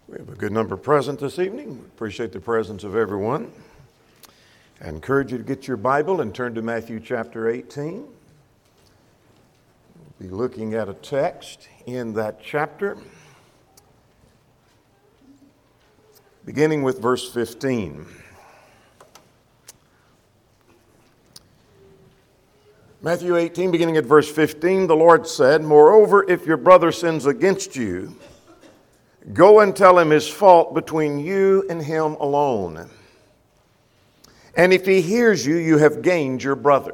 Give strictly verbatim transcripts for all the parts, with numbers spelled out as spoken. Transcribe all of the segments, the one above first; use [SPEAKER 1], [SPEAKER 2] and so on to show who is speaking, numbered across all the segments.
[SPEAKER 1] We have a good number present this evening. Appreciate the presence of everyone. I encourage you to get your Bible and turn to Matthew chapter eighteen. We'll be looking at a text in that chapter, beginning with verse fifteen. Matthew eighteen, beginning at verse fifteen, the Lord said, "Moreover, if your brother sins against you, go and tell him his fault between you and him alone. And if he hears you, you have gained your brother.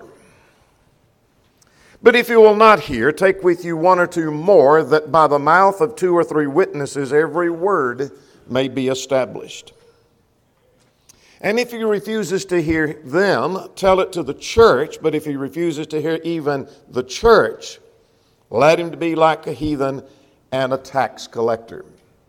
[SPEAKER 1] But if he will not hear, take with you one or two more, that by the mouth of two or three witnesses every word may be established. And if he refuses to hear them, tell it to the church. But if he refuses to hear even the church, let him be like a heathen and a tax collector."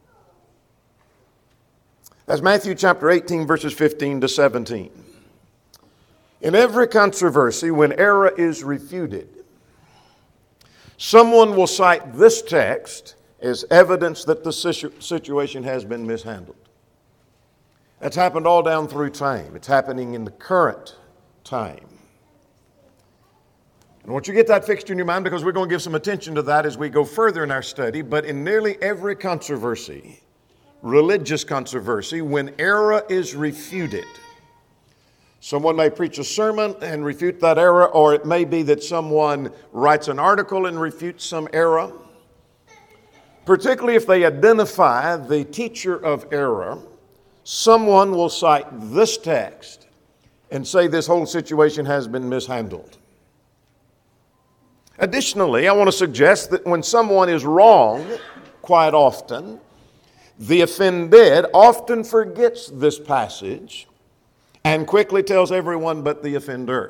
[SPEAKER 1] That's Matthew chapter eighteen, verses fifteen to seventeen. In every controversy, when error is refuted, someone will cite this text as evidence that the situation has been mishandled. That's happened all down through time. It's happening in the current time. And I want you to get that fixed in your mind, because we're going to give some attention to that as we go further in our study. But in nearly every controversy, religious controversy, when error is refuted, someone may preach a sermon and refute that error, or it may be that someone writes an article and refutes some error. Particularly if they identify the teacher of error, someone will cite this text and say this whole situation has been mishandled. Additionally, I want to suggest that when someone is wrong, quite often, the offended often forgets this passage and quickly tells everyone but the offender.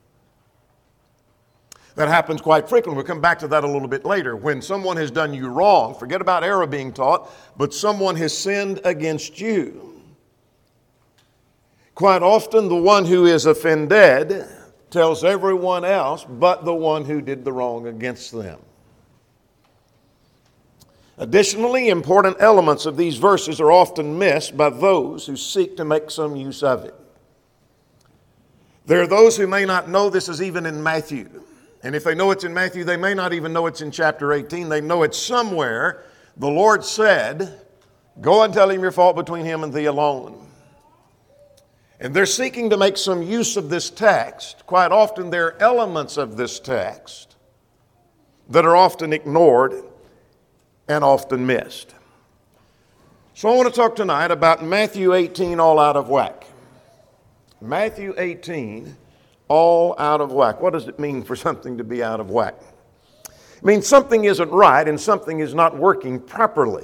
[SPEAKER 1] That happens quite frequently. We'll come back to that a little bit later. When someone has done you wrong, forget about error being taught, but someone has sinned against you. Quite often the one who is offended tells everyone else but the one who did the wrong against them. Additionally, important elements of these verses are often missed by those who seek to make some use of it. There are those who may not know this is even in Matthew. And if they know it's in Matthew, they may not even know it's in chapter eighteen. They know it's somewhere. The Lord said, "Go and tell him your fault between him and thee alone." And they're seeking to make some use of this text. Quite often there are elements of this text that are often ignored and often missed. So I want to talk tonight about Matthew eighteen, all out of whack. Matthew eighteen, all out of whack. What does it mean for something to be out of whack? It means something isn't right and something is not working properly.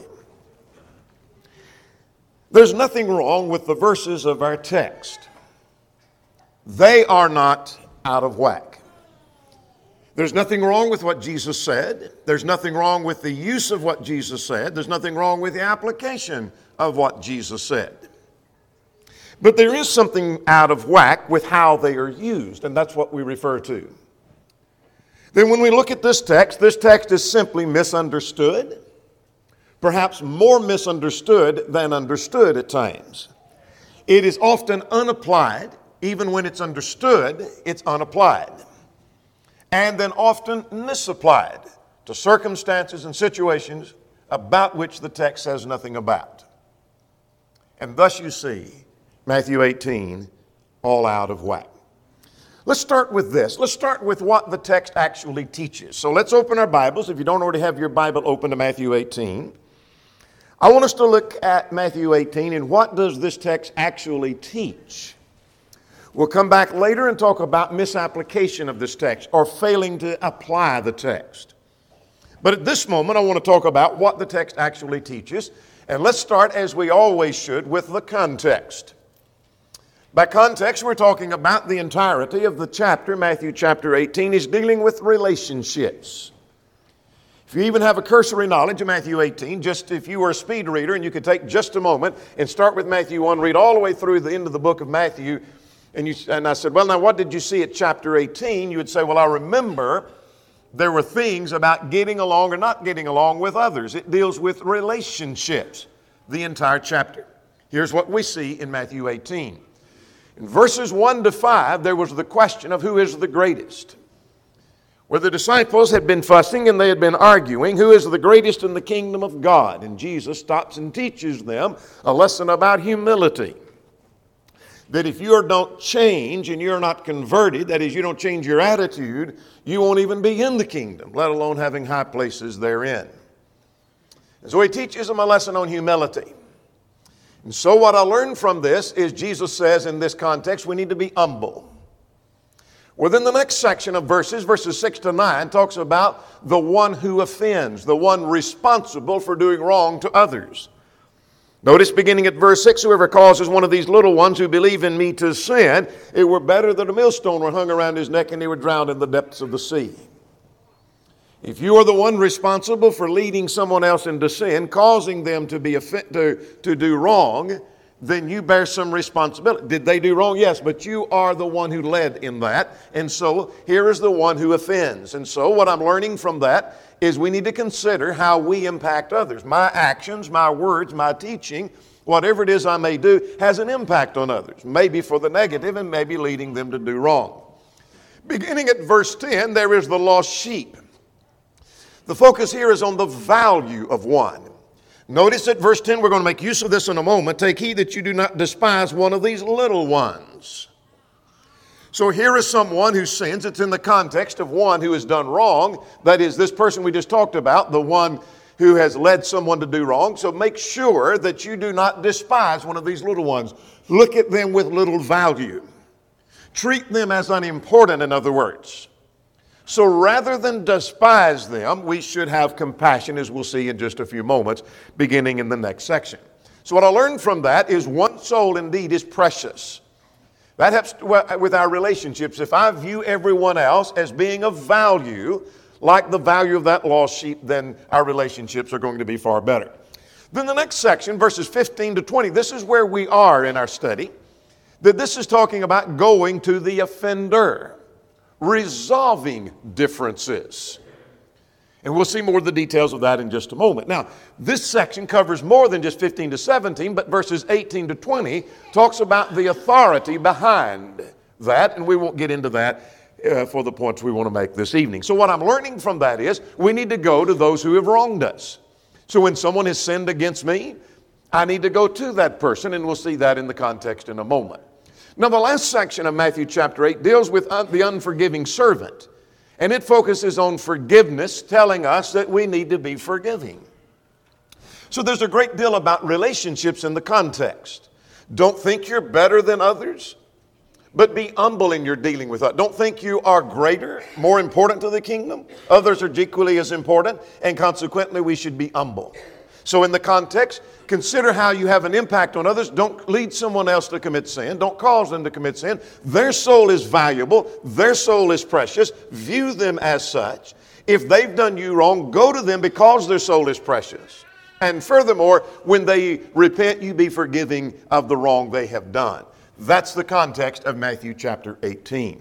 [SPEAKER 1] There's nothing wrong with the verses of our text. They are not out of whack. There's nothing wrong with what Jesus said. There's nothing wrong with the use of what Jesus said. There's nothing wrong with the application of what Jesus said. But there is something out of whack with how they are used, and that's what we refer to. Then when we look at this text, this text is simply misunderstood, perhaps more misunderstood than understood at times. It is often unapplied. Even when it's understood, it's unapplied. And then often misapplied to circumstances and situations about which the text says nothing about. And thus you see Matthew eighteen, all out of whack. Let's start with this. Let's start with what the text actually teaches. So let's open our Bibles. If you don't already have your Bible open to Matthew eighteen, I want us to look at Matthew eighteen and what does this text actually teach. We'll come back later and talk about misapplication of this text or failing to apply the text. But at this moment, I want to talk about what the text actually teaches. And let's start, as we always should, with the context. By context, we're talking about the entirety of the chapter. Matthew chapter eighteen is dealing with relationships. If you even have a cursory knowledge of Matthew eighteen, just if you were a speed reader and you could take just a moment and start with Matthew one, read all the way through the end of the book of Matthew, and, you, and I said, well, now what did you see at chapter eighteen? You would say, well, I remember there were things about getting along or not getting along with others. It deals with relationships. the entire chapter. Here's what we see in Matthew eighteen. In verses one to five, there was the question of who is the greatest. Where the disciples had been fussing and they had been arguing, who is the greatest in the kingdom of God? And Jesus stops and teaches them a lesson about humility. That if you don't change and you're not converted, that is, you don't change your attitude, you won't even be in the kingdom, let alone having high places therein. And so he teaches them a lesson on humility. And so what I learned from this is Jesus says in this context, we need to be humble. Within the next section of verses, verses six to nine, talks about the one who offends, the one responsible for doing wrong to others. Notice beginning at verse six, whoever causes one of these little ones who believe in me to sin, it were better that a millstone were hung around his neck and he were drowned in the depths of the sea. If you are the one responsible for leading someone else into sin, causing them to be to, to do wrong, then you bear some responsibility. Did they do wrong? Yes, but you are the one who led in that. And so here is the one who offends. And so what I'm learning from that is we need to consider how we impact others. My actions, my words, my teaching, whatever it is I may do, has an impact on others. Maybe for the negative and maybe leading them to do wrong. Beginning at verse ten, there is the lost sheep. The focus here is on the value of one. Notice at verse ten, we're going to make use of this in a moment. Take heed that you do not despise one of these little ones. So here is someone who sins. It's in the context of one who has done wrong. That is, this person we just talked about, the one who has led someone to do wrong. So make sure that you do not despise one of these little ones. Look at them with little value. Treat them as unimportant, in other words. So rather than despise them, we should have compassion, as we'll see in just a few moments, beginning in the next section. So what I learned from that is one soul indeed is precious. That helps with our relationships. If I view everyone else as being of value, like the value of that lost sheep, then our relationships are going to be far better. Then the next section, verses fifteen to twenty, this is where we are in our study. That this is talking about going to the offender. Resolving differences. And we'll see more of the details of that in just a moment. Now, this section covers more than just fifteen to seventeen, but verses eighteen to twenty talks about the authority behind that, and we won't get into that uh, for the points we want to make this evening. So what I'm learning from that is we need to go to those who have wronged us. So when someone has sinned against me, I need to go to that person, and we'll see that in the context in a moment. Now, the last section of Matthew chapter eight deals with the unforgiving servant. And it focuses on forgiveness, telling us that we need to be forgiving. So there's a great deal about relationships in the context. Don't think you're better than others, but be humble in your dealing with others. Don't think you are greater, more important to the kingdom. Others are equally as important, and consequently we should be humble. So in the context, consider how you have an impact on others. Don't lead someone else to commit sin. Don't cause them to commit sin. Their soul is valuable. Their soul is precious. View them as such. If they've done you wrong, go to them because their soul is precious. And furthermore, when they repent, you be forgiving of the wrong they have done. That's the context of Matthew chapter eighteen.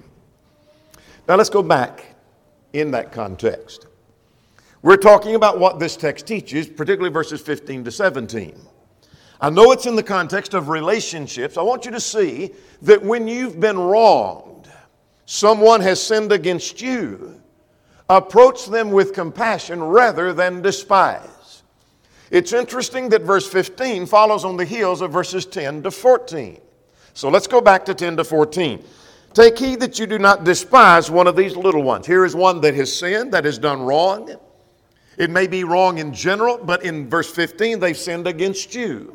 [SPEAKER 1] Now let's go back in that context. We're talking about what this text teaches, particularly verses fifteen to seventeen. I know it's in the context of relationships. I want you to see that when you've been wronged, someone has sinned against you, approach them with compassion rather than despise. It's interesting that verse fifteen follows on the heels of verses ten to fourteen. So let's go back to ten to fourteen. Take heed that you do not despise one of these little ones. Here is one that has sinned, that has done wrong. It may be wrong in general, but in verse fifteen, they've sinned against you.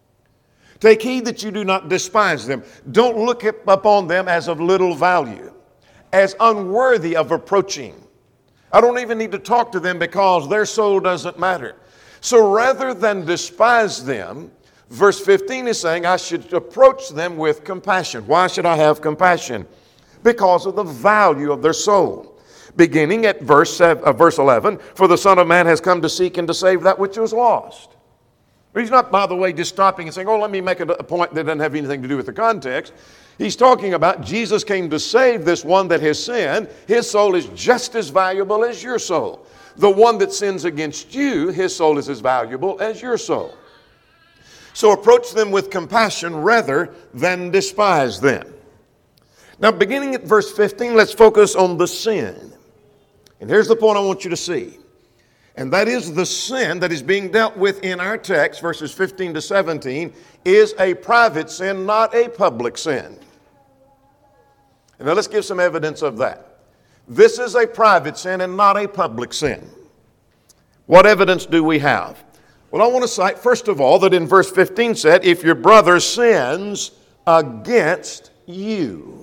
[SPEAKER 1] Take heed that you do not despise them. Don't look upon them as of little value, as unworthy of approaching. I don't even need to talk to them because their soul doesn't matter. So rather than despise them, verse fifteen is saying I should approach them with compassion. Why should I have compassion? Because of the value of their soul. Beginning at verse, seven, uh, verse eleven, for the Son of Man has come to seek and to save that which was lost. But he's not, by the way, just stopping and saying, oh, let me make a, a point that doesn't have anything to do with the context. He's talking about Jesus came to save this one that has sinned. His soul is just as valuable as your soul. The one that sins against you, his soul is as valuable as your soul. So approach them with compassion rather than despise them. Now, beginning at verse fifteen, let's focus on the sin. And here's the point I want you to see. And that is the sin that is being dealt with in our text, verses fifteen to seventeen, is a private sin, not a public sin. And now let's give some evidence of that. This is a private sin and not a public sin. What evidence do we have? Well, I want to cite, first of all, that in verse fifteen said, if your brother sins against you.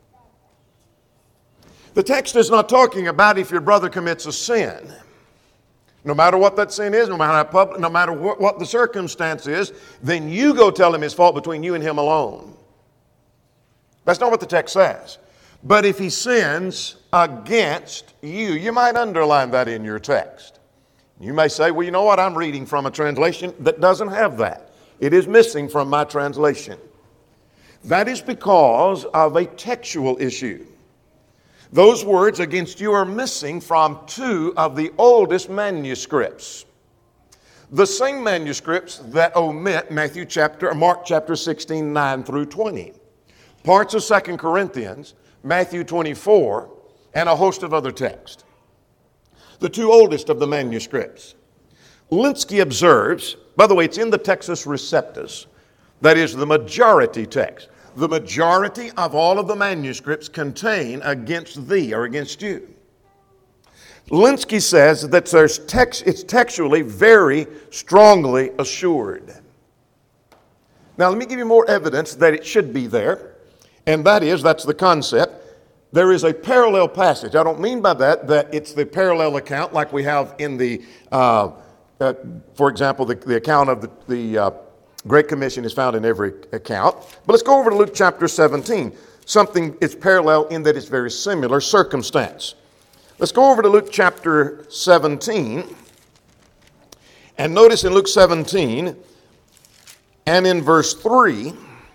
[SPEAKER 1] The text is not talking about if your brother commits a sin. No matter what that sin is, no matter, how public, no matter what, what the circumstance is, then you go tell him his fault between you and him alone. That's not what the text says. But if he sins against you, you might underline that in your text. You may say, well, you know what? I'm reading from a translation that doesn't have that. It is missing from my translation. That is because of a textual issue. Those words against you are missing from two of the oldest manuscripts. The same manuscripts that omit Matthew chapter, Mark chapter sixteen, nine through twenty. Parts of Second Corinthians, Matthew twenty-four, and a host of other texts. The two oldest of the manuscripts. Lenski observes, by the way, it's in the Textus Receptus, that is the majority text. The majority of all of the manuscripts contain against thee or against you. Lenski says that there's text, it's textually very strongly assured. Now, let me give you more evidence that it should be there, and that is, that's the concept. There is a parallel passage. I don't mean by that that it's the parallel account like we have in the, uh, uh, for example, the, the account of the, the uh, Great Commission is found in every account. But let's go over to Luke chapter seventeen. Something is parallel in that it's very similar circumstance. Let's go over to Luke chapter seventeen. And notice in Luke seventeen and in verse three,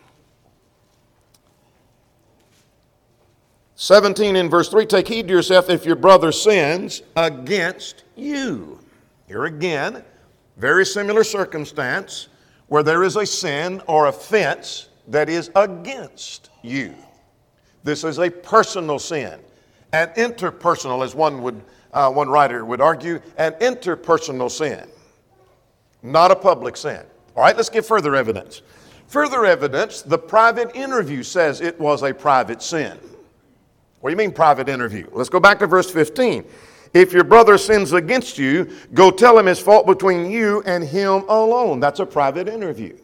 [SPEAKER 1] seventeen in verse three, take heed to yourself if your brother sins against you. Here again, very similar circumstance where there is a sin or offense that is against you. This is a personal sin, an interpersonal, as one would, uh, one writer would argue, an interpersonal sin, not a public sin. All right, let's give further evidence. Further evidence, the private interview says it was a private sin. What do you mean private interview? Let's go back to verse fifteen. If your brother sins against you, go tell him his fault between you and him alone. That's a private interview.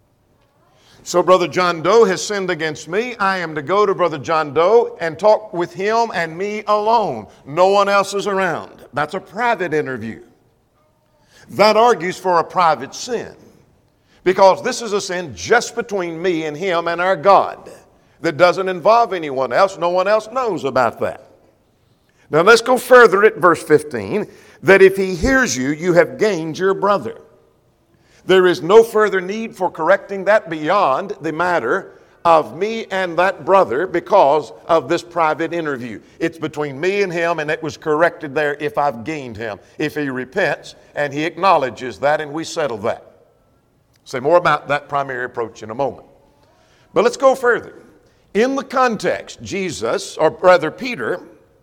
[SPEAKER 1] So Brother John Doe has sinned against me. I am to go to Brother John Doe and talk with him and me alone. No one else is around. That's a private interview. That argues for a private sin, because this is a sin just between me and him and our God that doesn't involve anyone else. No one else knows about that. Now let's go further at verse fifteen, that if he hears you, you have gained your brother. There is no further need for correcting that beyond the matter of me and that brother because of this private interview. It's between me and him, and it was corrected there if I've gained him. If he repents and he acknowledges that, and we settle that. Say more about that primary approach in a moment. But let's go further. In the context, Jesus, or rather Peter,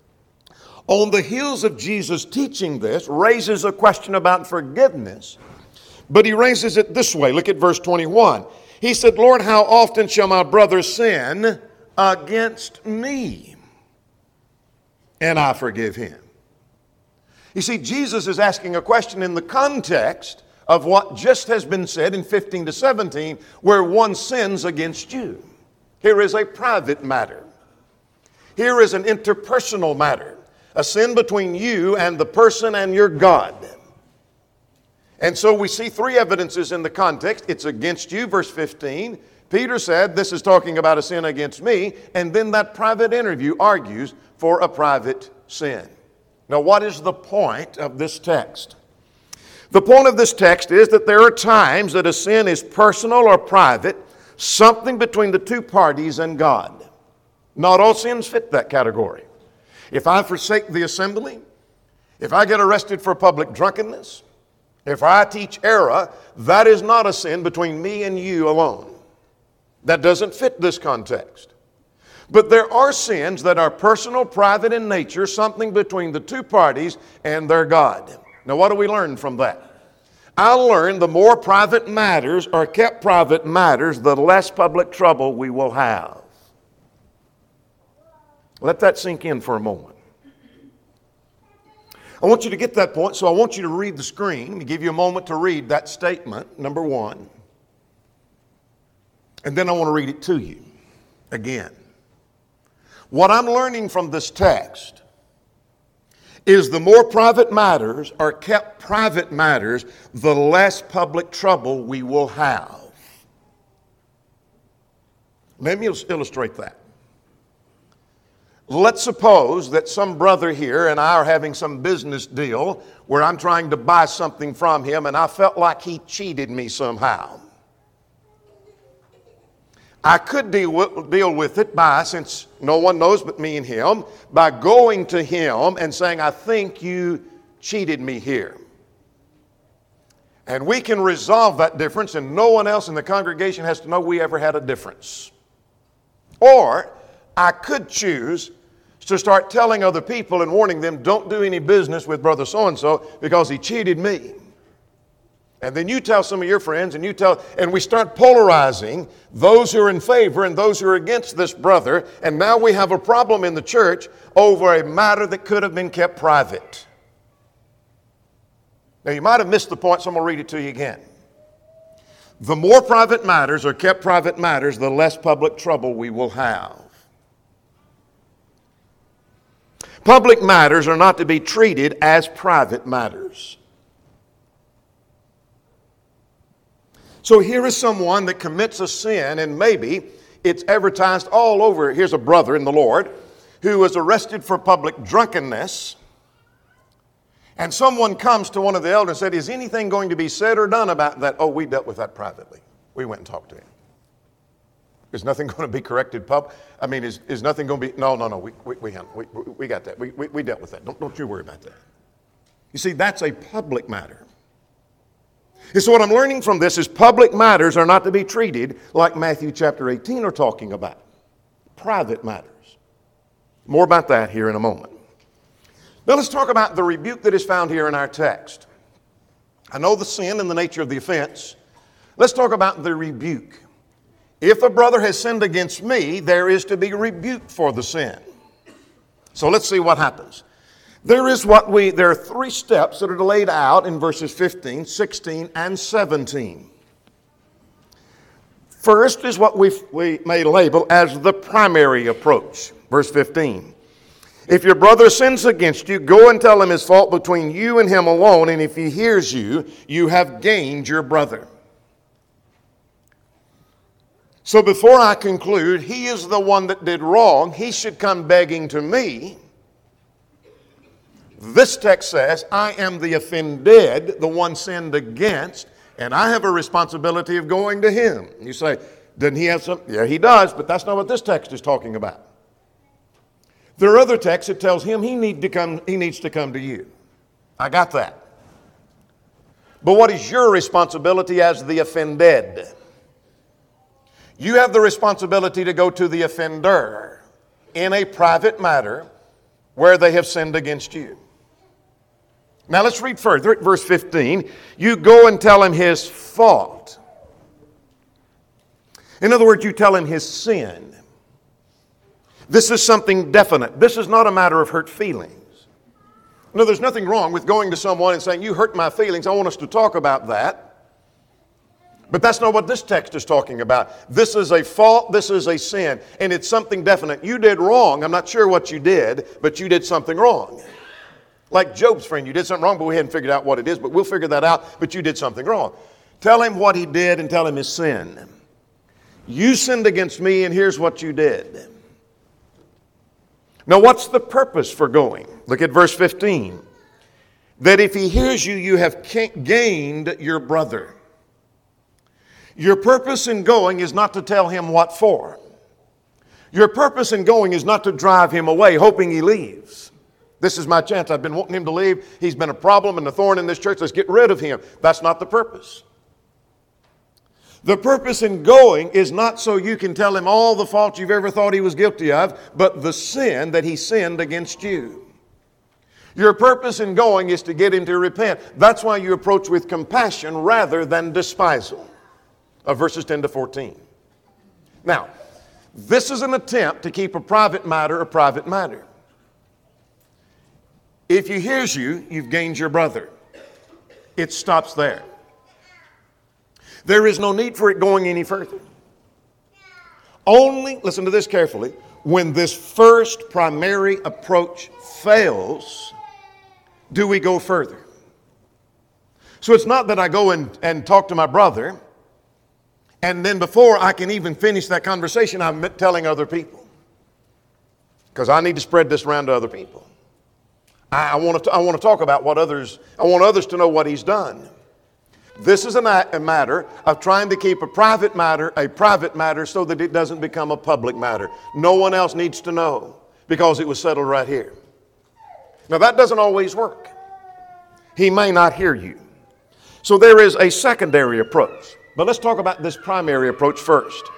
[SPEAKER 1] on the heels of Jesus teaching this, raises a question about forgiveness. But he raises it this way. Look at verse twenty-one. He said, Lord, how often shall my brother sin against me, and I forgive him? You see, Jesus is asking a question in the context of what just has been said in fifteen to seventeen, where one sins against you. Here is a private matter. Here is an interpersonal matter. A sin between you and the person and your God. And so we see three evidences in the context. It's against you, verse fifteen. Peter said, this is talking about a sin against me. And then that private interview argues for a private sin. Now, what is the point of this text? The point of this text is that there are times that a sin is personal or private, something between the two parties and God. Not all sins fit that category. If I forsake the assembly, if I get arrested for public drunkenness, If I teach error, that is not a sin between me and you alone. That doesn't fit this context. But there are sins that are personal, private in nature, something between the two parties and their God. Now, what do we learn from that? I learned the more private matters are kept private matters, the less public trouble we will have. Let that sink in for a moment. I want you to get that point, so I want you to read the screen, to give you a moment to read that statement, number one. And then I want to read it to you again. What I'm learning from this text is the more private matters are kept private matters, the less public trouble we will have. Let me illustrate that. Let's suppose that some brother here and I are having some business deal where I'm trying to buy something from him and I felt like he cheated me somehow. I could deal with, deal with it by, since no one knows but me and him, by going to him and saying, I think you cheated me here. And we can resolve that difference and no one else in the congregation has to know we ever had a difference. Or I could choose to start telling other people and warning them, don't do any business with brother so-and-so because he cheated me. And then you tell some of your friends and you tell, and we start polarizing those who are in favor and those who are against this brother. And now we have a problem in the church over a matter that could have been kept private. Now you might have missed the point, so I'm going to read it to you again. The more private matters are kept private matters, the less public trouble we will have. Public matters are not to be treated as private matters. So here is someone that commits a sin, and maybe it's advertised all over. Here's a brother in the Lord who was arrested for public drunkenness. And someone comes to one of the elders and said, is anything going to be said or done about that? Oh, we dealt with that privately. We went and talked to him. Is nothing going to be corrected pub? I mean, is, is nothing going to be? No, no, no. We we we, we, we got that. We, we we dealt with that. Don't don't you worry about that. You see, that's a public matter. And so what I'm learning from this is public matters are not to be treated like Matthew chapter eighteen are talking about. Private matters. More about that here in a moment. Now let's talk about the rebuke that is found here in our text. I know the sin and the nature of the offense. Let's talk about the rebuke. If a brother has sinned against me, there is to be rebuked for the sin. So let's see what happens. There is what we, there are three steps that are laid out in verses fifteen, sixteen, and seventeen. First is what we we may label as the primary approach. Verse fifteen. If your brother sins against you, go and tell him his fault between you and him alone, and if he hears you, you have gained your brother. So before I conclude, he is the one that did wrong, he should come begging to me. This text says, I am the offended, the one sinned against, and I have a responsibility of going to him. You say, doesn't he have some? Yeah, he does, but that's not what this text is talking about. There are other texts that tells him he need to come, he needs to come to you. I got that. But what is your responsibility as the offended? You have the responsibility to go to the offender in a private matter where they have sinned against you. Now let's read further at verse fifteen. You go and tell him his fault. In other words, you tell him his sin. This is something definite. This is not a matter of hurt feelings. No, there's nothing wrong with going to someone and saying, you hurt my feelings, I want us to talk about that. But that's not what this text is talking about. This is a fault, this is a sin, and it's something definite. You did wrong. I'm not sure what you did, but you did something wrong. Like Job's friend, you did something wrong, but we hadn't figured out what it is, but we'll figure that out, but you did something wrong. Tell him what he did and tell him his sin. You sinned against me, and here's what you did. Now, what's the purpose for going? Look at verse fifteen. That if he hears you, you have gained your brother. Your purpose in going is not to tell him what for. Your purpose in going is not to drive him away, hoping he leaves. This is my chance. I've been wanting him to leave. He's been a problem and a thorn in this church. Let's get rid of him. That's not the purpose. The purpose in going is not so you can tell him all the faults you've ever thought he was guilty of, but the sin that he sinned against you. Your purpose in going is to get him to repent. That's why you approach with compassion rather than despisal. Of verses ten to fourteen. Now, this is an attempt to keep a private matter a private matter. If he hears you, you've gained your brother. It stops there. There is no need for it going any further. Only, listen to this carefully, when this first primary approach fails, do we go further. So it's not that I go and, and talk to my brother, and then before I can even finish that conversation, I'm telling other people. Because I need to spread this around to other people. I, I, want to, I want to talk about what others, I want others to know what he's done. This is a, a matter of trying to keep a private matter a private matter so that it doesn't become a public matter. No one else needs to know because it was settled right here. Now that doesn't always work. He may not hear you. So there is a secondary approach. But let's talk about this primary approach first.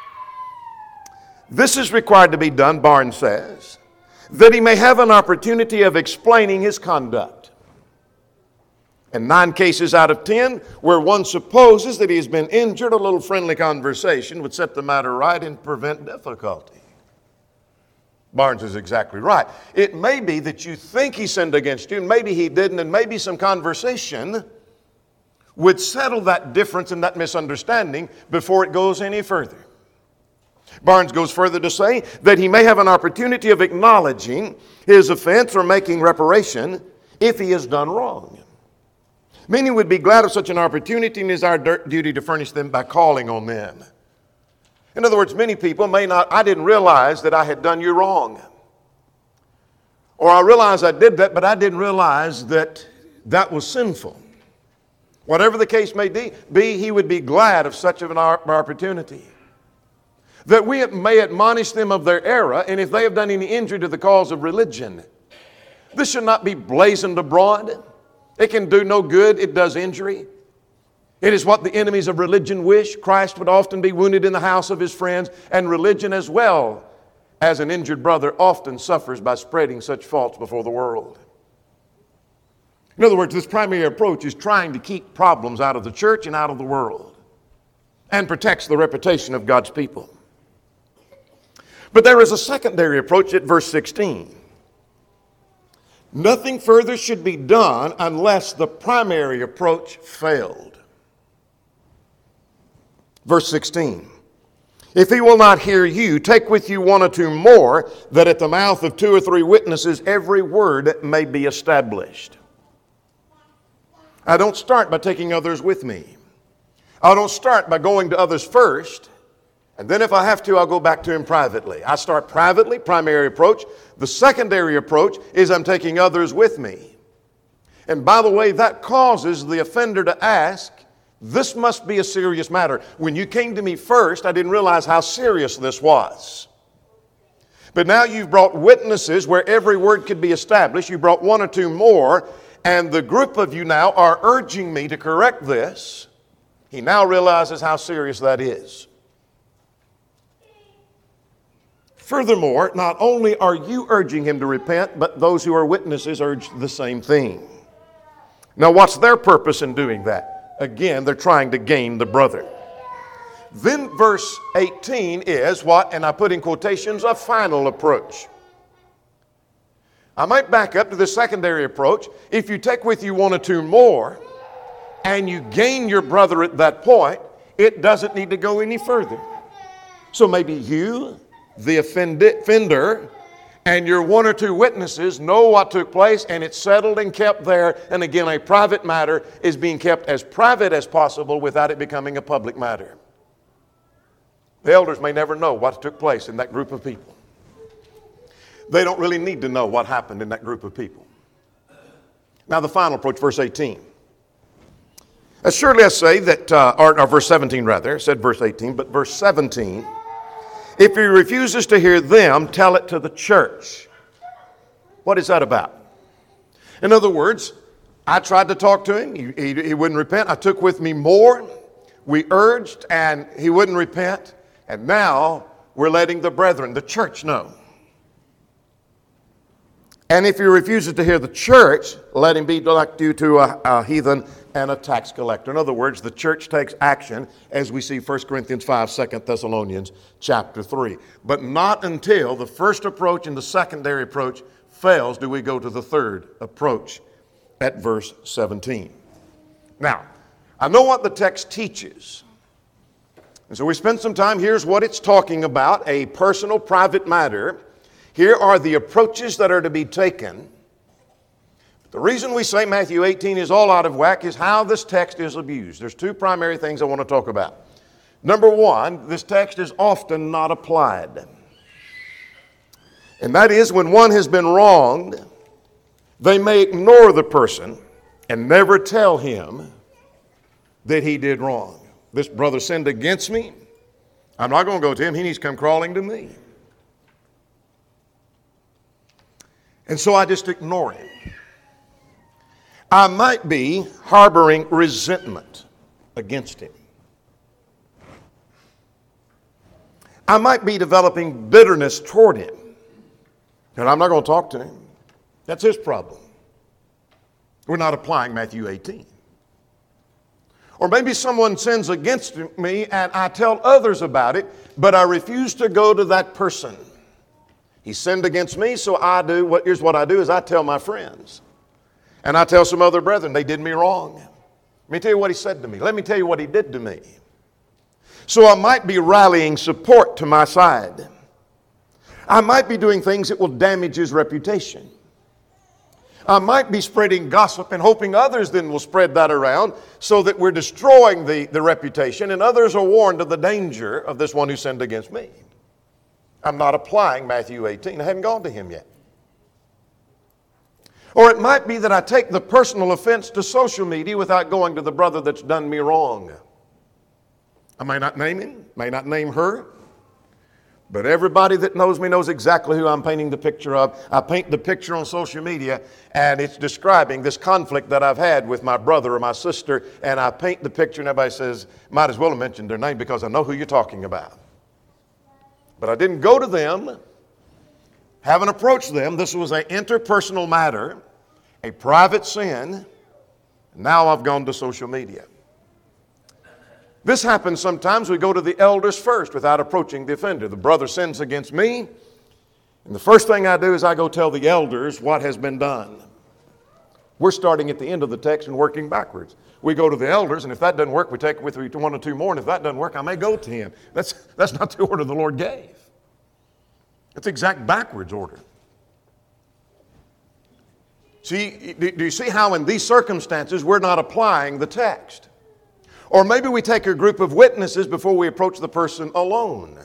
[SPEAKER 1] This is required to be done, Barnes says, that he may have an opportunity of explaining his conduct. In nine cases out of ten, where one supposes that he has been injured, a little friendly conversation would set the matter right and prevent difficulty. Barnes is exactly right. It may be that you think he sinned against you, and maybe he didn't, and maybe some conversation would settle that difference and that misunderstanding before it goes any further. Barnes goes further to say that he may have an opportunity of acknowledging his offense or making reparation if he has done wrong. Many would be glad of such an opportunity, and it is our duty to furnish them by calling on them. In other words, many people may not, I didn't realize that I had done you wrong. Or I realized I did that, but I didn't realize that that was sinful. Whatever the case may be, he would be glad of such of an opportunity. That we may admonish them of their error, and if they have done any injury to the cause of religion. This should not be blazoned abroad. It can do no good, it does injury. It is what the enemies of religion wish. Christ would often be wounded in the house of his friends, and religion as well as an injured brother often suffers by spreading such faults before the world. In other words, this primary approach is trying to keep problems out of the church and out of the world and protects the reputation of God's people. But there is a secondary approach at verse sixteen. Nothing further should be done unless the primary approach failed. Verse sixteen. If he will not hear you, take with you one or two more, that at the mouth of two or three witnesses every word may be established. I don't start by taking others with me. I don't start by going to others first, and then if I have to, I'll go back to him privately. I start privately, primary approach. The secondary approach is I'm taking others with me. And by the way, that causes the offender to ask, this must be a serious matter. When you came to me first, I didn't realize how serious this was. But now you've brought witnesses where every word could be established. You brought one or two more, and the group of you now are urging me to correct this. He now realizes how serious that is. Furthermore, not only are you urging him to repent, but those who are witnesses urge the same thing. Now, what's their purpose in doing that? Again, they're trying to gain the brother. Then verse eighteen is what, and I put in quotations, a final approach. I might back up to the secondary approach. If you take with you one or two more, and you gain your brother at that point, it doesn't need to go any further. So maybe you, the offender, and your one or two witnesses know what took place, and it's settled and kept there. And again, a private matter is being kept as private as possible without it becoming a public matter. The elders may never know what took place in that group of people. They don't really need to know what happened in that group of people. Now the final approach, verse eighteen. Assuredly I say that, uh, or, or verse seventeen rather, I said verse eighteen, but verse seventeen, if he refuses to hear them, tell it to the church. What is that about? In other words, I tried to talk to him. He, he, he wouldn't repent. I took with me more. We urged, and he wouldn't repent. And now we're letting the brethren, the church, know. And if he refuses to hear the church, let him be like you to a, a heathen and a tax collector. In other words, the church takes action, as we see First Corinthians five, Second Thessalonians chapter three. But not until the first approach and the secondary approach fails do we go to the third approach at verse seventeen. Now, I know what the text teaches. And so we spend some time. Here's what it's talking about, a personal, private matter. Here are the approaches that are to be taken. The reason we say Matthew eighteen is all out of whack is how this text is abused. There's two primary things I want to talk about. Number one, this text is often not applied. And that is when one has been wronged, they may ignore the person and never tell him that he did wrong. This brother sinned against me. I'm not going to go to him. He needs to come crawling to me. And so I just ignore him. I might be harboring resentment against him. I might be developing bitterness toward him. And I'm not going to talk to him. That's his problem. We're not applying Matthew eighteen. Or maybe someone sins against me and I tell others about it, but I refuse to go to that person. He sinned against me, so I do, what, here's what I do is I tell my friends. And I tell some other brethren, they did me wrong. Let me tell you what he said to me. Let me tell you what he did to me. So I might be rallying support to my side. I might be doing things that will damage his reputation. I might be spreading gossip and hoping others then will spread that around so that we're destroying the, the reputation and others are warned of the danger of this one who sinned against me. I'm not applying Matthew eighteen. I haven't gone to him yet. Or it might be that I take the personal offense to social media without going to the brother that's done me wrong. I may not name him, may not name her, but everybody that knows me knows exactly who I'm painting the picture of. I paint the picture on social media, and it's describing this conflict that I've had with my brother or my sister, and I paint the picture, and everybody says, might as well have mentioned their name because I know who you're talking about. But I didn't go to them, haven't approached them. This was an interpersonal matter, a private sin. Now I've gone to social media. This happens sometimes. We go to the elders first without approaching the offender. The brother sins against me, and the first thing I do is I go tell the elders what has been done. We're starting at the end of the text and working backwards. We go to the elders, and if that doesn't work, we take with me one or two more, and if that doesn't work, I may go to him. That's, that's not the order the Lord gave. It's exact backwards order. See, do you see how in these circumstances we're not applying the text? Or maybe we take a group of witnesses before we approach the person alone.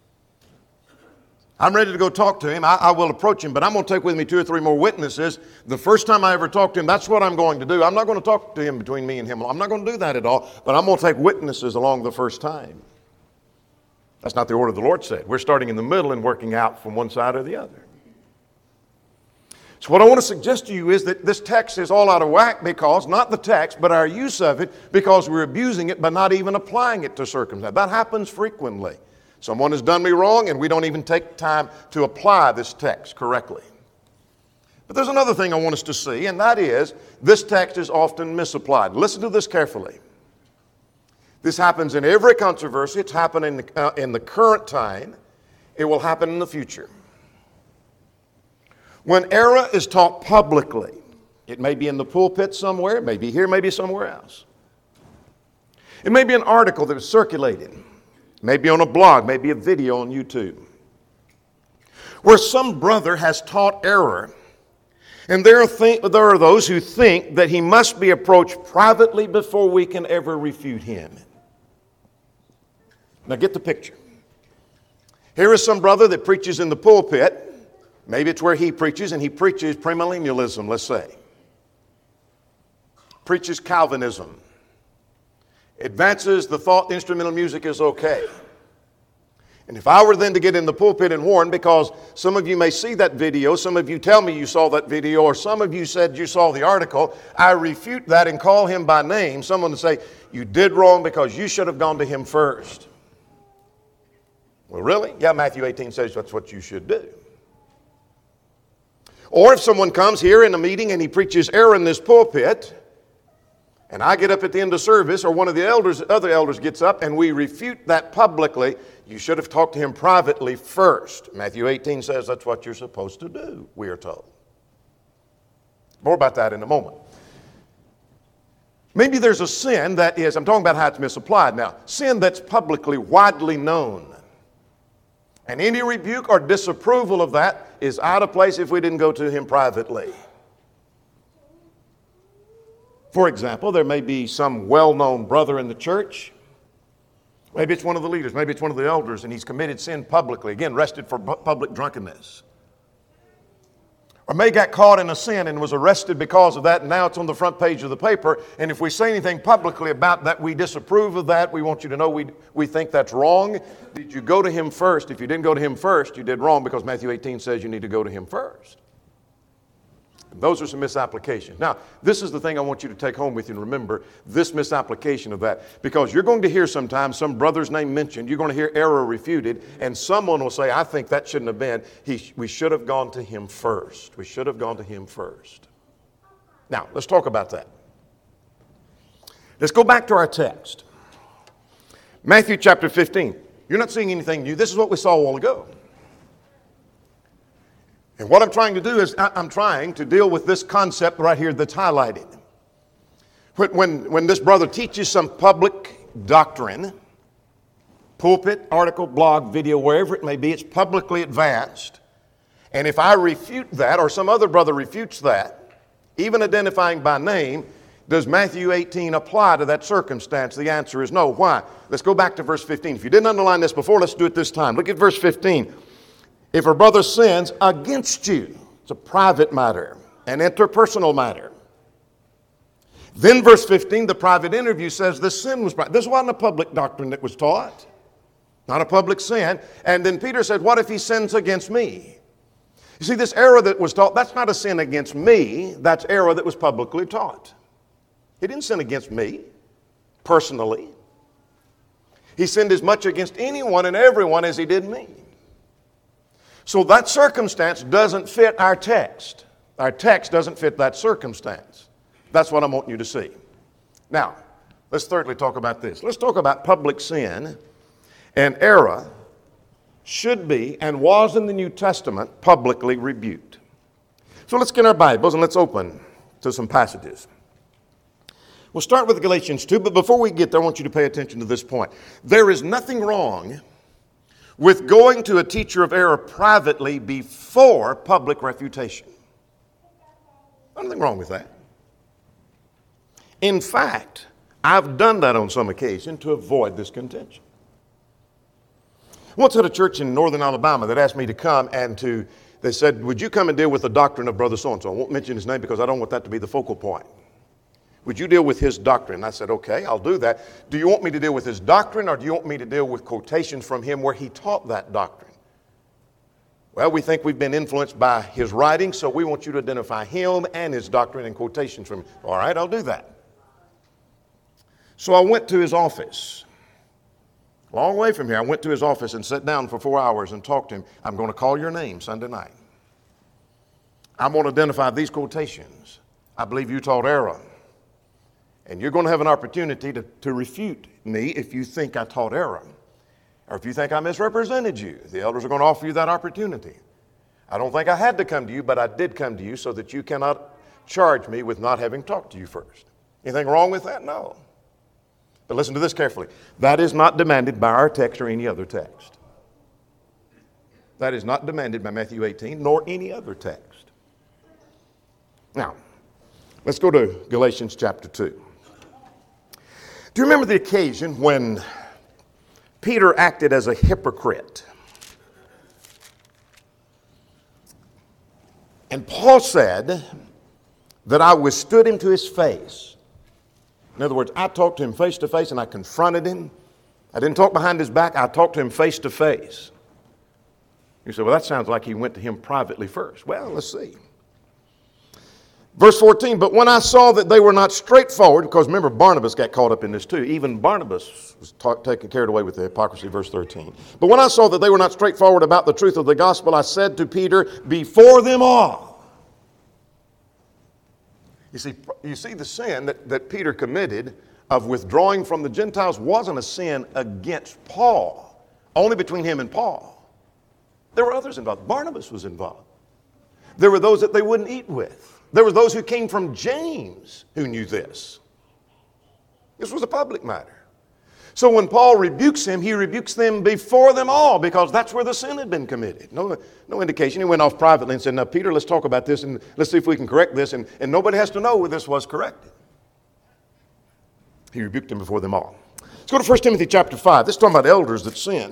[SPEAKER 1] I'm ready to go talk to him. I, I will approach him, but I'm going to take with me two or three more witnesses. The first time I ever talk to him, that's what I'm going to do. I'm not going to talk to him between me and him. I'm not going to do that at all, but I'm going to take witnesses along the first time. That's not the order the Lord said. We're starting in the middle and working out from one side or the other. So what I want to suggest to you is that this text is all out of whack because, not the text, but our use of it, because we're abusing it by not even applying it to circumstances. That happens frequently. Someone has done me wrong and we don't even take time to apply this text correctly. But there's another thing I want us to see, and that is this text is often misapplied. Listen to this carefully. This happens in every controversy. It's happened in the, uh, in the current time. It will happen in the future. When error is taught publicly, it may be in the pulpit somewhere, it may be here, maybe somewhere else. It may be an article that is circulated, maybe on a blog, maybe a video on YouTube, where some brother has taught error, and there are, th- there are those who think that he must be approached privately before we can ever refute him. Now get the picture. Here is some brother that preaches in the pulpit. Maybe it's where he preaches, and he preaches premillennialism, let's say. Preaches Calvinism. Advances the thought instrumental music is okay. And if I were then to get in the pulpit and warn, because some of you may see that video, some of you tell me you saw that video, or some of you said you saw the article, I refute that and call him by name. Someone would say, you did wrong because you should have gone to him first. Well, really? Yeah, Matthew eighteen says that's what you should do. Or if someone comes here in a meeting and he preaches error in this pulpit, and I get up at the end of service, or one of the elders, other elders gets up, and we refute that publicly, you should have talked to him privately first. Matthew eighteen says that's what you're supposed to do, we are told. More about that in a moment. Maybe there's a sin that is, I'm talking about how it's misapplied now, sin that's publicly, widely known. And any rebuke or disapproval of that is out of place if we didn't go to him privately. For example, there may be some well-known brother in the church. Maybe it's one of the leaders, maybe it's one of the elders, and he's committed sin publicly, again, arrested for public drunkenness. Or may got caught in a sin and was arrested because of that, and now it's on the front page of the paper, and if we say anything publicly about that, we disapprove of that, we want you to know we, we think that's wrong. Did you go to him first? If you didn't go to him first, you did wrong, because Matthew eighteen says you need to go to him first. Those are some misapplications. Now, this is the thing I want you to take home with you and remember, this misapplication of that. Because you're going to hear sometimes some brother's name mentioned, you're going to hear error refuted, and someone will say, I think that shouldn't have been. He, we should have gone to him first. We should have gone to him first. Now, let's talk about that. Let's go back to our text. Matthew chapter fifteen. You're not seeing anything new. This is what we saw a while ago. And what I'm trying to do is I'm trying to deal with this concept right here that's highlighted. When, when this brother teaches some public doctrine, pulpit, article, blog, video, wherever it may be, it's publicly advanced. And if I refute that or some other brother refutes that, even identifying by name, does Matthew eighteen apply to that circumstance? The answer is no. Why? Let's go back to verse fifteen. If you didn't underline this before, let's do it this time. Look at verse fifteen. If a brother sins against you, it's a private matter, an interpersonal matter. Then verse fifteen, the private interview says this sin was private. This wasn't a public doctrine that was taught, not a public sin. And then Peter said, what if he sins against me? You see, this error that was taught, that's not a sin against me. That's error that was publicly taught. He didn't sin against me personally. He sinned as much against anyone and everyone as he did me. So that circumstance doesn't fit our text. Our text doesn't fit that circumstance. That's what I want you to see. Now, let's thirdly talk about this. Let's talk about public sin and error should be and was in the New Testament publicly rebuked. So let's get our Bibles and let's open to some passages. We'll start with Galatians two, but before we get there, I want you to pay attention to this point. There is nothing wrong with going to a teacher of error privately before public refutation. Nothing wrong with that. In fact, I've done that on some occasion to avoid this contention. Once at a church in northern Alabama that asked me to come and to, they said, would you come and deal with the doctrine of Brother So-and-so? I won't mention his name because I don't want that to be the focal point. Would you deal with his doctrine? I said, okay, I'll do that. Do you want me to deal with his doctrine or do you want me to deal with quotations from him where he taught that doctrine? Well, we think we've been influenced by his writing, so we want you to identify him and his doctrine and quotations from him. All right, I'll do that. So I went to his office. A long way from here, I went to his office and sat down for four hours and talked to him. I'm going to call your name Sunday night. I'm going to identify these quotations. I believe you taught error. And you're going to have an opportunity to, to refute me if you think I taught error. Or if you think I misrepresented you. The elders are going to offer you that opportunity. I don't think I had to come to you, but I did come to you so that you cannot charge me with not having talked to you first. Anything wrong with that? No. But listen to this carefully. That is not demanded by our text or any other text. That is not demanded by Matthew eighteen nor any other text. Now, let's go to Galatians chapter two. Do you remember the occasion when Peter acted as a hypocrite? And Paul said that I withstood him to his face. In other words, I talked to him face to face and I confronted him I didn't talk behind his back. I talked to him face to face. You say, well, that sounds like he went to him privately first. Well, let's see. Verse fourteen, but when I saw that they were not straightforward, because remember, Barnabas got caught up in this too. Even Barnabas was ta- taken carried away with the hypocrisy, verse thirteen. But when I saw that they were not straightforward about the truth of the gospel, I said to Peter, before them all. You see, you see the sin that, that Peter committed of withdrawing from the Gentiles wasn't a sin against Paul, only between him and Paul. There were others involved. Barnabas was involved. There were those that they wouldn't eat with. There were those who came from James who knew this. This was a public matter. So when Paul rebukes him, he rebukes them before them all because that's where the sin had been committed. No, no indication. He went off privately and said, now, Peter, let's talk about this and let's see if we can correct this. And, and nobody has to know where this was corrected. He rebuked them before them all. Let's go to First Timothy chapter five. This is talking about elders that sin.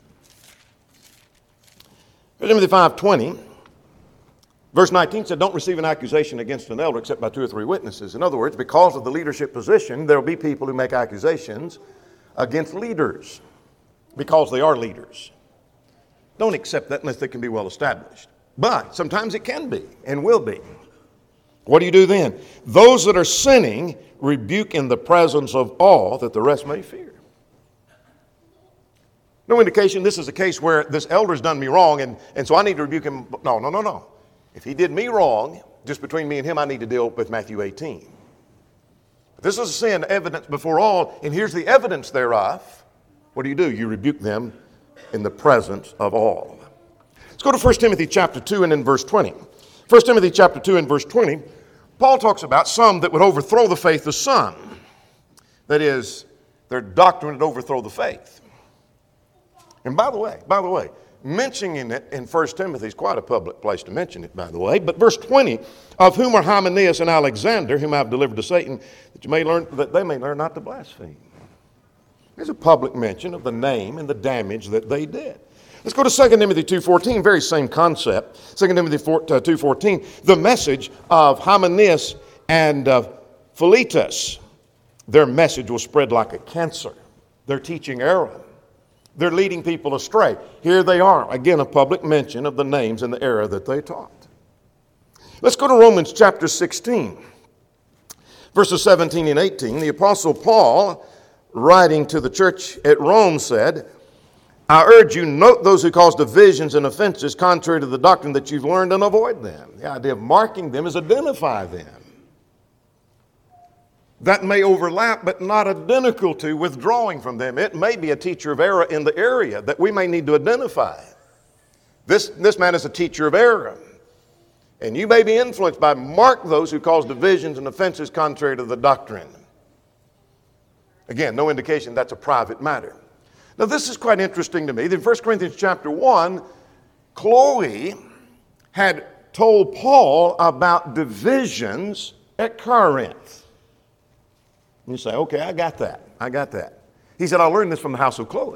[SPEAKER 1] First Timothy five twenty. Verse nineteen said, don't receive an accusation against an elder except by two or three witnesses. In other words, because of the leadership position, there will be people who make accusations against leaders because they are leaders. Don't accept that unless they can be well established. But sometimes it can be and will be. What do you do then? Those that are sinning rebuke in the presence of all that the rest may fear. No indication this is a case where this elder's done me wrong and, and so I need to rebuke him. No, no, no, no. If he did me wrong, just between me and him, I need to deal with Matthew eighteen. But this is a sin evidence before all, and here's the evidence thereof. What do you do? You rebuke them in the presence of all. Let's go to First Timothy chapter two and in verse twenty. First Timothy chapter two and verse twenty, Paul talks about some that would overthrow the faith of some. That is, their doctrine would overthrow the faith. And by the way, by the way, mentioning it in First Timothy is quite a public place to mention it, by the way. But verse twenty, of whom are Hymenaeus and Alexander, whom I have delivered to Satan, that you may learn that they may learn not to blaspheme. There's a public mention of the name and the damage that they did. Let's go to Second Timothy two fourteen, very same concept. Second Timothy two fourteen, the message of Hymenaeus and uh, Philetus. Their message will spread like a cancer. They're teaching error. They're leading people astray. Here they are, again, a public mention of the names and the error that they taught. Let's go to Romans chapter sixteen, verses seventeen and eighteen. The Apostle Paul, writing to the church at Rome, said, I urge you, note those who cause divisions and offenses contrary to the doctrine that you've learned and avoid them. The idea of marking them is identify them. That may overlap, but not identical to withdrawing from them. It may be a teacher of error in the area that we may need to identify. This, this man is a teacher of error. And you may be influenced by mark those who cause divisions and offenses contrary to the doctrine. Again, no indication that's a private matter. Now this is quite interesting to me. In First Corinthians chapter one, Chloe had told Paul about divisions at Corinth. You say, okay, I got that. I got that. He said, I learned this from the house of Chloe.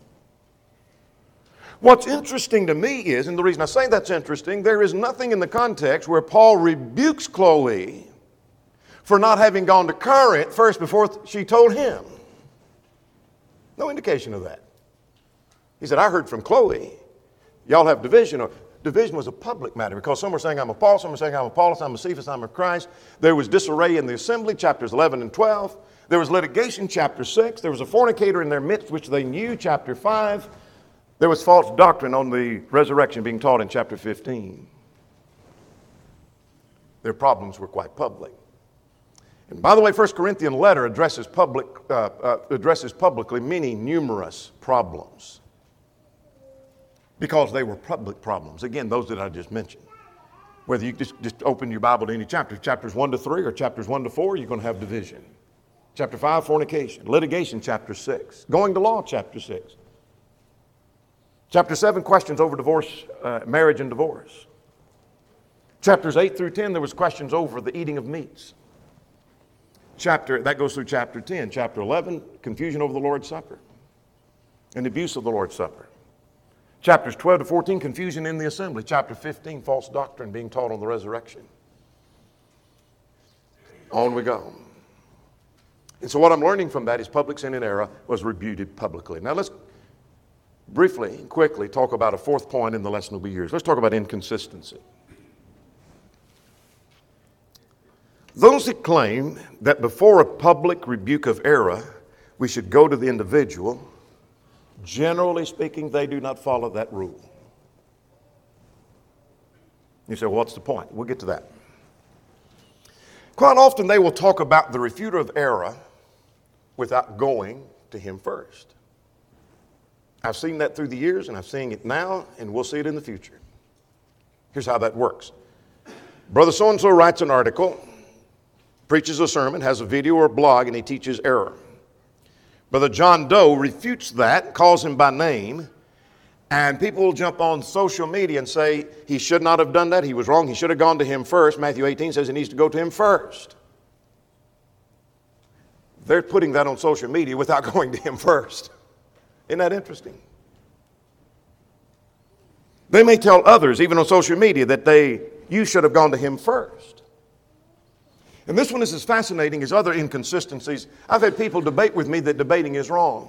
[SPEAKER 1] What's interesting to me is, and the reason I say that's interesting, there is nothing in the context where Paul rebukes Chloe for not having gone to Corinth first before she told him. No indication of that. He said, I heard from Chloe, y'all have division. Or division was a public matter because some were saying I'm of Paul, some were saying I'm of Apollos, I'm of Cephas, I'm of Christ. There was disarray in the assembly, chapters eleven and twelve. There was litigation, chapter six. There was a fornicator in their midst, which they knew, chapter five. There was false doctrine on the resurrection being taught in chapter fifteen. Their problems were quite public. And by the way, First Corinthian letter addresses, public, uh, uh, addresses publicly many numerous problems because they were public problems. Again, those that I just mentioned. Whether you just, just open your Bible to any chapter, chapters one to three or chapters one to four, you're going to have division. Chapter five, fornication. Litigation, chapter six. Going to law, chapter six. Chapter seven, questions over divorce, uh, marriage and divorce. Chapters eight through ten, there was questions over the eating of meats. Chapter, that goes through chapter ten. Chapter eleven, confusion over the Lord's Supper and abuse of the Lord's Supper. Chapters twelve to fourteen, confusion in the assembly. Chapter fifteen, false doctrine being taught on the resurrection. On we go. And so what I'm learning from that is public sin and error was rebuked publicly. Now let's briefly and quickly talk about a fourth point in the lesson will be yours. Let's talk about inconsistency. Those that claim that before a public rebuke of error, we should go to the individual, generally speaking, they do not follow that rule. You say, well, what's the point? We'll get to that. Quite often they will talk about the refuter of error without going to him first. I've seen that through the years, and I'm seeing it now, and we'll see it in the future. Here's how that works. Brother so-and-so writes an article, preaches a sermon, has a video or a blog, and he teaches error. Brother John Doe refutes that, calls him by name, and people will jump on social media and say he should not have done that, he was wrong, he should have gone to him first. Matthew eighteen says he needs to go to him first. They're putting that on social media without going to him first. Isn't that interesting? They may tell others, even on social media, that they you should have gone to him first. And this one is as fascinating as other inconsistencies. I've had people debate with me that debating is wrong.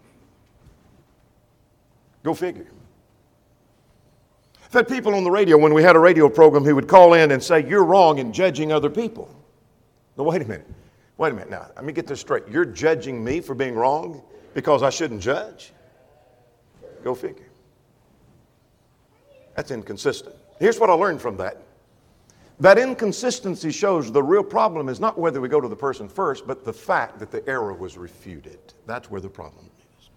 [SPEAKER 1] Go figure. I've had people on the radio, when we had a radio program, who would call in and say, you're wrong in judging other people. No, wait a minute. Wait a minute now. Let me get this straight. You're judging me for being wrong because I shouldn't judge? Go figure. That's inconsistent. Here's what I learned from that. That inconsistency shows the real problem is not whether we go to the person first, but the fact that the error was refuted. That's where the problem is.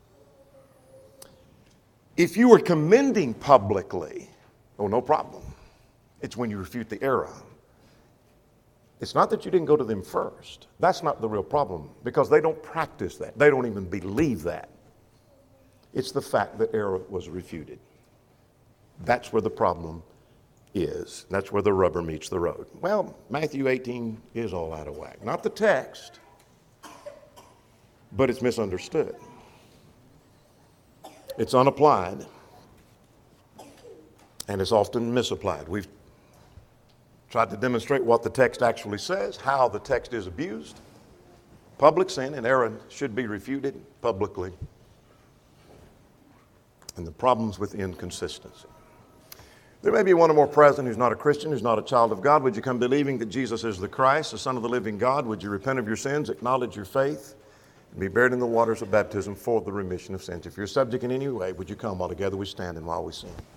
[SPEAKER 1] If you were commending publicly, oh, no problem. It's when you refute the error. It's not that you didn't go to them first. That's not the real problem, because they don't practice that. They don't even believe that. It's the fact that error was refuted. That's where the problem is. That's where the rubber meets the road. Well, Matthew eighteen is all out of whack. Not the text, but it's misunderstood. It's unapplied, and it's often misapplied. We've tried to demonstrate what the text actually says, how the text is abused. Public sin and error should be refuted publicly. And the problems with inconsistency. There may be one or more present who's not a Christian, who's not a child of God. Would you come believing that Jesus is the Christ, the Son of the living God? Would you repent of your sins, acknowledge your faith, and be buried in the waters of baptism for the remission of sins? If you're subject in any way, would you come while together we stand and while we sing?